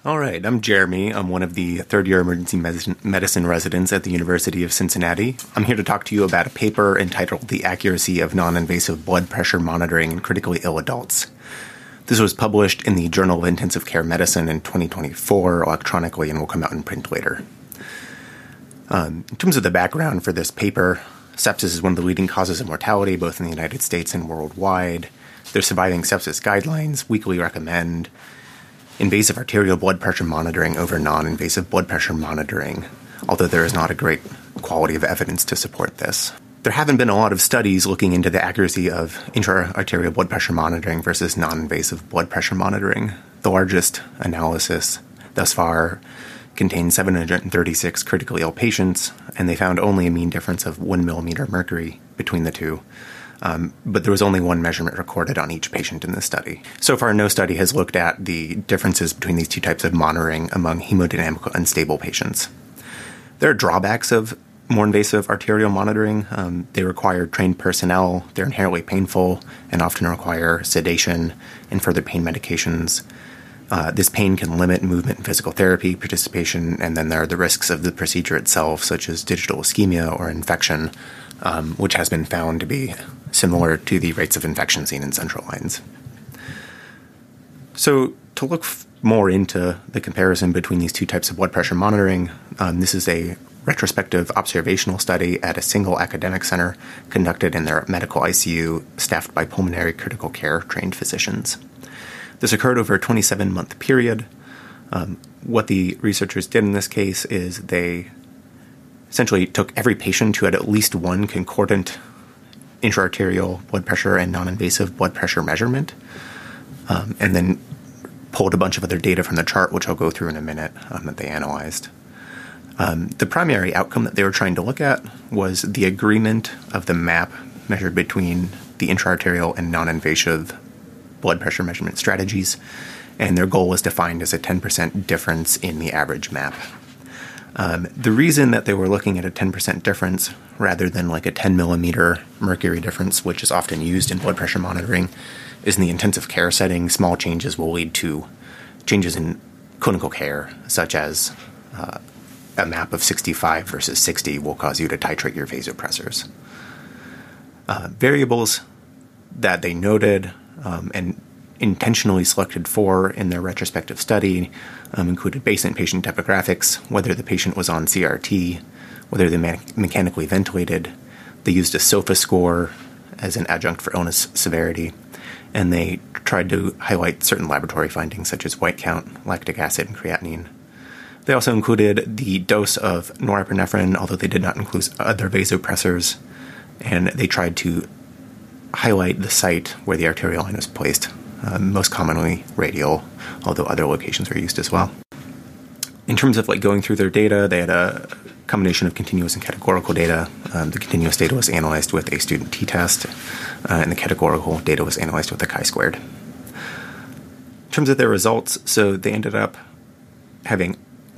All right, I'm Jeremy. I'm one of the third-year emergency medicine residents at the University of Cincinnati. I'm here to talk to you about a paper entitled The Accuracy of Non-Invasive Blood Pressure Monitoring in Critically Ill Adults. This was published in the Journal of Intensive Care Medicine in 2024 electronically and will come out in print later. In terms of the background for this paper, sepsis is one of the leading causes of mortality both in the United States and worldwide. Their surviving sepsis guidelines weekly recommend invasive arterial blood pressure monitoring over non-invasive blood pressure monitoring, although there is not a great quality of evidence to support this. There haven't been a lot of studies looking into the accuracy of intra-arterial blood pressure monitoring versus non-invasive blood pressure monitoring. The largest analysis thus far contained 736 critically ill patients, and they found only a mean difference of 1 millimeter mercury between the two. But there was only one measurement recorded on each patient in this study. So far, no study has looked at the differences between these two types of monitoring among hemodynamically unstable patients. There are drawbacks of more invasive arterial monitoring. They require trained personnel, they're inherently painful, and often require sedation and further pain medications. This pain can limit movement and physical therapy participation, and then there are the risks of the procedure itself, such as digital ischemia or infection, which has been found to be similar to the rates of infection seen in central lines. So to look more into the comparison between these two types of blood pressure monitoring, this is a retrospective observational study at a single academic center conducted in their medical ICU staffed by pulmonary critical care trained physicians. This occurred over a 27-month period. What the researchers did in this case is they essentially took every patient who had at least one concordant intraarterial blood pressure and non-invasive blood pressure measurement, and then pulled a bunch of other data from the chart, which I'll go through in a minute, that they analyzed. The primary outcome that they were trying to look at was the agreement of the map measured between the intraarterial and non-invasive blood pressure measurement strategies, and their goal was defined as a 10% difference in the average map. The reason that they were looking at a 10% difference rather than like a 10 millimeter mercury difference, which is often used in blood pressure monitoring, is in the intensive care setting, small changes will lead to changes in clinical care, such as a map of 65 versus 60 will cause you to titrate your vasopressors. Variables that they noted and intentionally selected for in their retrospective study included baseline patient demographics, whether the patient was on CRT, whether they mechanically ventilated. They used a SOFA score as an adjunct for illness severity, and they tried to highlight certain laboratory findings such as white count, lactic acid, and creatinine. They also included the dose of norepinephrine, although they did not include other vasopressors, and they tried to highlight the site where the arterial line was placed, most commonly radial, although other locations were used as well. In terms of going through their data, they had a combination of continuous and categorical data. The continuous data was analyzed with a student t-test, and the categorical data was analyzed with a chi-squared. In terms of their results, so they ended up having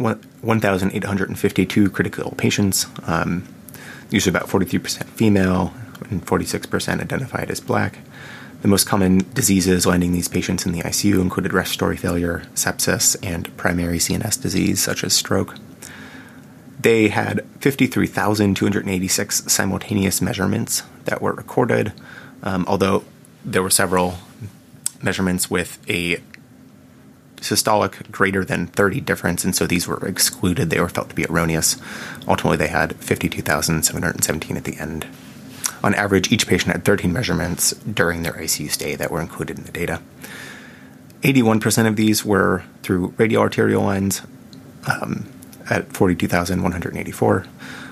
1,852 critical ill patients, usually about 43% female and 46% identified as Black. The most common diseases landing these patients in the ICU included respiratory failure, sepsis, and primary CNS disease such as stroke. They had 53,286 simultaneous measurements that were recorded, although there were several measurements with a systolic greater than 30 difference, and so these were excluded. They were felt to be erroneous. Ultimately, they had 52,717 at the end. On average, each patient had 13 measurements during their ICU stay that were included in the data. 81% of these were through radial arterial lines at 42,184.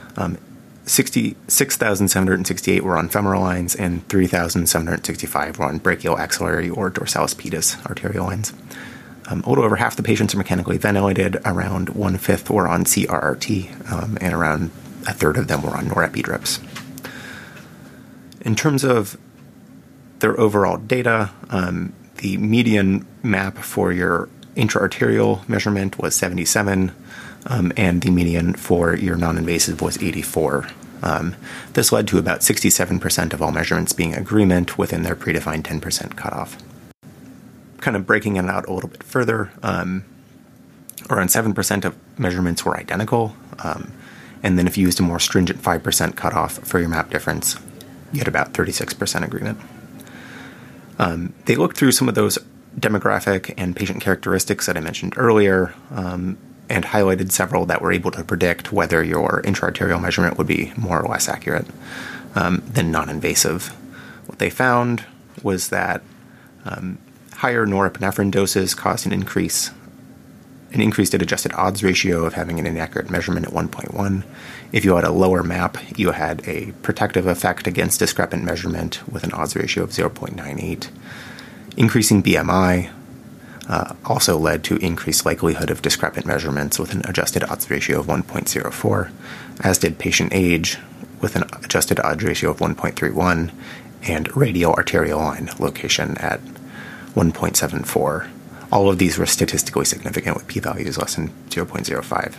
66,768 were on femoral lines, and 3,765 were on brachial, axillary, or dorsalis pedis arterial lines. A little over half the patients are mechanically ventilated, around 1/5 were on CRRT, and around a third of them were on norepi drips. In terms of their overall data, the median map for your intraarterial measurement was 77, and the median for your non-invasive was 84. This led to about 67% of all measurements being agreement within their predefined 10% cutoff. Kind of breaking it out a little bit further, around 7% of measurements were identical. And then if you used a more stringent 5% cutoff for your map difference, you had about 36% agreement. They looked through some of those demographic and patient characteristics that I mentioned earlier, and highlighted several that were able to predict whether your intra-arterial measurement would be more or less accurate than non-invasive. What they found was that higher norepinephrine doses caused an increased adjusted odds ratio of having an inaccurate measurement at 1.1. If you had a lower map, you had a protective effect against discrepant measurement with an odds ratio of 0.98. Increasing BMI also led to increased likelihood of discrepant measurements with an adjusted odds ratio of 1.04, as did patient age with an adjusted odds ratio of 1.31 and radial arterial line location at 1.74. All of these were statistically significant with p-values less than 0.05.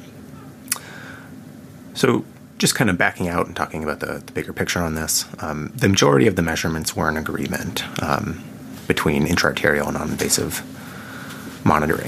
So just kind of backing out and talking about the bigger picture on this, the majority of the measurements were in agreement between intra-arterial and non-invasive monitoring.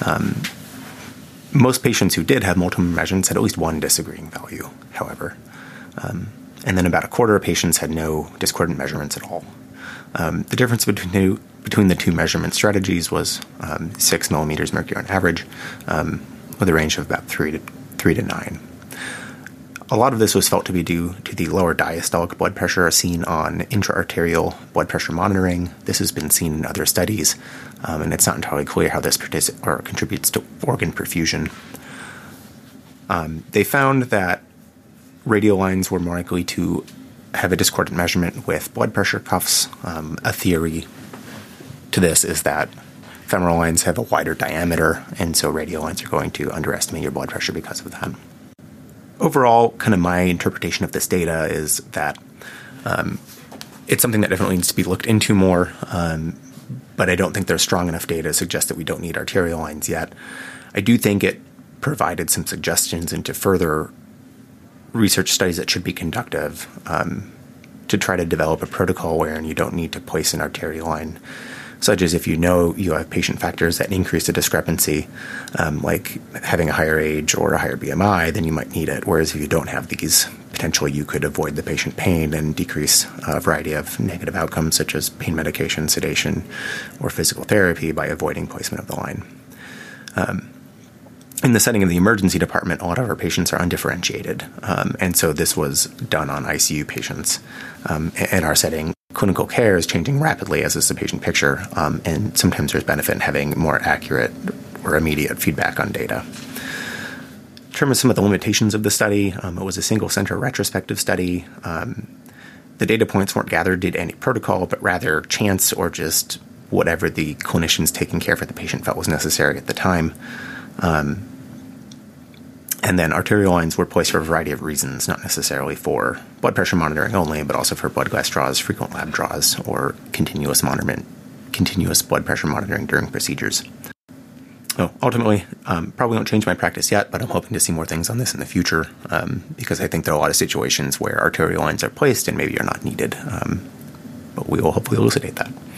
Most patients who did have multiple measurements had at least one disagreeing value, however. And then about a quarter of patients had no discordant measurements at all. The difference between the two measurement strategies was 6 millimeters mercury on average, with a range of about 3 to 9. A lot of this was felt to be due to the lower diastolic blood pressure seen on intra-arterial blood pressure monitoring. This has been seen in other studies, and it's not entirely clear how this contributes to organ perfusion. They found that radial lines were more likely to have a discordant measurement with blood pressure cuffs. A theory to this is that femoral lines have a wider diameter, and so radial lines are going to underestimate your blood pressure because of that. Overall, kind of my interpretation of this data is that it's something that definitely needs to be looked into more, but I don't think there's strong enough data to suggest that we don't need arterial lines yet. I do think it provided some suggestions into further research studies that should be conductive to try to develop a protocol wherein you don't need to place an arterial line, such as if you know you have patient factors that increase the discrepancy, like having a higher age or a higher BMI, then you might need it. Whereas if you don't have these, potentially you could avoid the patient pain and decrease a variety of negative outcomes such as pain medication, sedation, or physical therapy by avoiding placement of the line. In the setting of the emergency department, a lot of our patients are undifferentiated, and so this was done on ICU patients. In our setting, clinical care is changing rapidly, as is the patient picture, and sometimes there's benefit in having more accurate or immediate feedback on data. In terms of some of the limitations of the study, it was a single-center retrospective study. The data points weren't gathered due to any protocol, but rather chance or just whatever the clinicians taking care for the patient felt was necessary at the time. And then arterial lines were placed for a variety of reasons, not necessarily for blood pressure monitoring only, but also for blood gas draws, frequent lab draws, or continuous blood pressure monitoring during procedures. So ultimately, probably won't change my practice yet, but I'm hoping to see more things on this in the future, because I think there are a lot of situations where arterial lines are placed and maybe are not needed. But we will hopefully elucidate that.